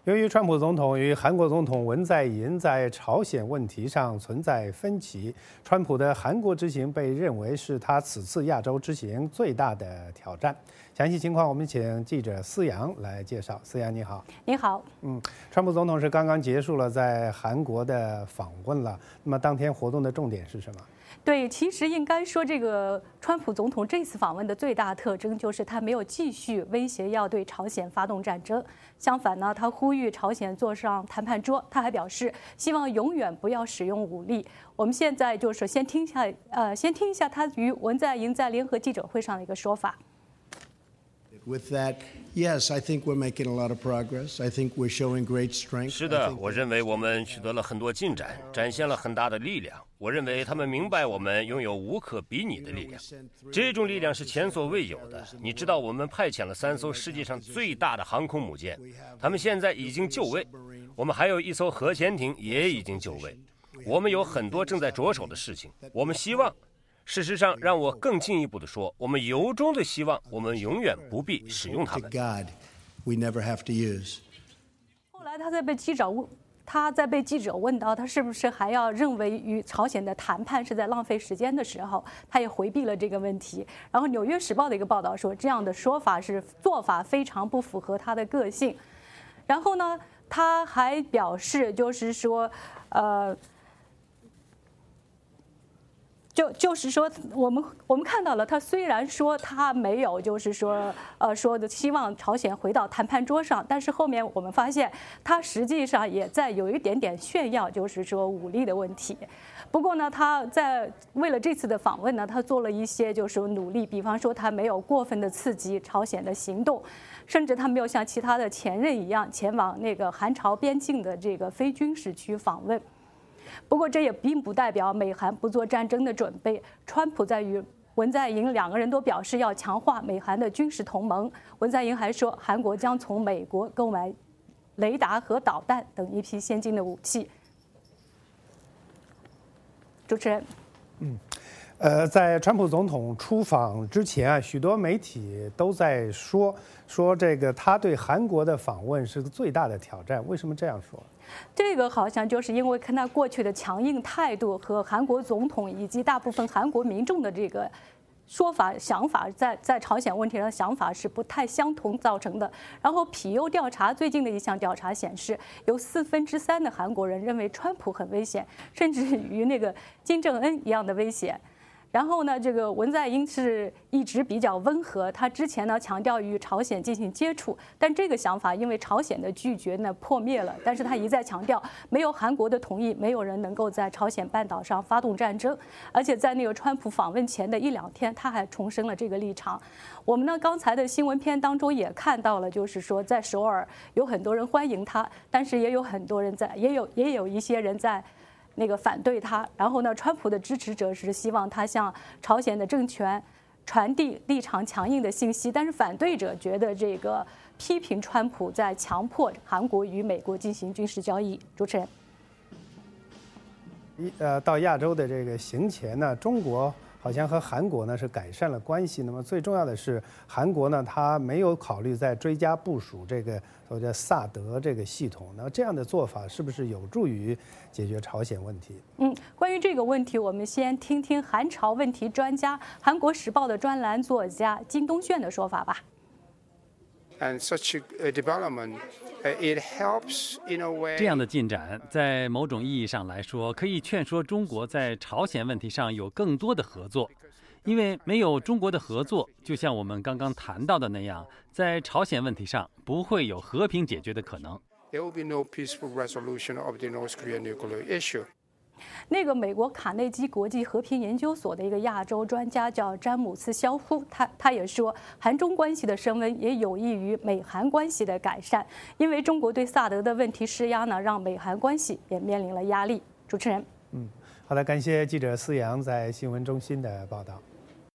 由于川普总统与韩国总统文在寅在朝鲜问题上存在分歧，川普的韩国之行被认为是他此次亚洲之行最大的挑战。详细情况，我们请记者思阳来介绍。思阳，你好。 你好。 川普总统是刚刚结束了在韩国的访问了，那么当天活动的重点是什么？ 对，其实应该说，这个川普总统这次访问的最大特征就是他没有继续威胁要对朝鲜发动战争，相反呢，他呼吁朝鲜坐上谈判桌。他还表示希望永远不要使用武力。我们现在就是先听一下他与文在寅在联合记者会上的一个说法。 With that, yes, I think we're making a lot of progress. I think we're showing great strength. 是的，我认为我们取得了很多进展，展现了很大的力量。我认为他们明白我们拥有无可比拟的力量，这种力量是前所未有的。你知道，我们派遣了3艘世界上最大的航空母舰，他们现在已经就位。我们还有1艘核潜艇也已经就位。我们有很多正在着手的事情。我们希望。事实上，让我更进一步地说，我们由衷地希望我们永远不必使用它们。 后来他在被记者问到他是不是还要认为与朝鲜的谈判是在浪费时间的时候，他也回避了这个问题。然后《纽约时报》的一个报道说，这样的做法非常不符合他的个性。然后呢，他还表示就是说，就是说，我们看到了，他虽然说他没有，就是说，说的希望朝鲜回到谈判桌上，但是后面我们发现，他实际上也在有一点点炫耀，就是说武力的问题。不过呢，他为了这次的访问呢，他做了一些就是努力，比方说他没有过分的刺激朝鲜的行动，甚至他没有像其他的前任一样前往那个韩朝边境的这个非军事区访问。不过这也并不代表美韩不做战争的准备。川普在与文在寅2个人都表示要强化美韩的军事同盟。文在寅还说，韩国将从美国购买雷达和导弹等一批先进的武器。主持人。 在川普总统出访之前啊，许多媒体都在说这个他对韩国的访问是个最大的挑战。为什么这样说？ 这个好像就是因为看他过去的强硬态度和韩国总统以及大部分韩国民众的这个想法在朝鲜问题上的想法是不太相同造成的。然后皮尤调查最近的一项调查显示，有3/4的韩国人认为川普很危险，甚至与那个金正恩一样的危险。然后呢，这个文在寅是一直比较温和，他之前呢强调与朝鲜进行接触，但这个想法因为朝鲜的拒绝呢破灭了。但是他一再强调，没有韩国的同意，没有人能够在朝鲜半岛上发动战争。而且在那个川普访问前的1-2天，他还重申了这个立场。我们呢刚才的新闻片当中也看到了，就是说在首尔有很多人欢迎他，但是也有很多人也有一些人在那个反对他。然后呢，川普的支持者是希望他向朝鲜的政权传递立场强硬的信息，但是反对者觉得这个批评川普在强迫韩国与美国进行军事交易。主持人。 到亚洲的这个行前呢，中国好像和韩国呢是改善了关系。那么最重要的是，韩国呢他没有考虑再追加部署这个所谓的萨德这个系统。那这样的做法是不是有助于解决朝鲜问题？ 关于这个问题，我们先听听韩朝问题专家、韩国时报的专栏作家金东炫的说法吧。 And such a development, it helps in a way. 这样的进展，在某种意义上来说，可以劝说中国在朝鲜问题上有更多的合作，因为没有中国的合作，就像我们刚刚谈到的那样，在朝鲜问题上不会有和平解决的可能。 There will be no peaceful resolution of the North Korean nuclear issue. 那个美国卡内基国际和平研究所的一个亚洲专家叫詹姆斯·肖夫，他也说，韩中关系的升温也有益于美韩关系的改善，因为中国对萨德的问题施压呢，让美韩关系也面临了压力。主持人。 好的，感谢记者思阳在新闻中心的报道。